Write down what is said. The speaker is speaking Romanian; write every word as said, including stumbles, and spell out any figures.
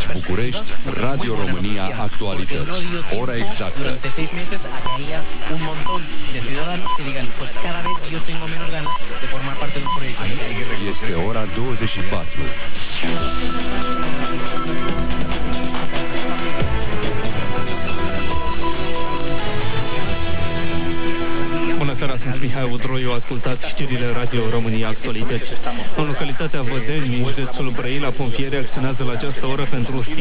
Aici București, Radio România Actualități. Ora exactă. Durante seis meses había un montón de ciudadanos que digan, pues cada vez yo tengo menos ganas de formar parte de un proyecto. Este ora douăzeci și patru. Bună seara, sunt Mihai Udroiu, ascultați știrile Radio România Actualități. În localitatea Vădeni, în județul Brăila, pompierii acționează la această oră pentru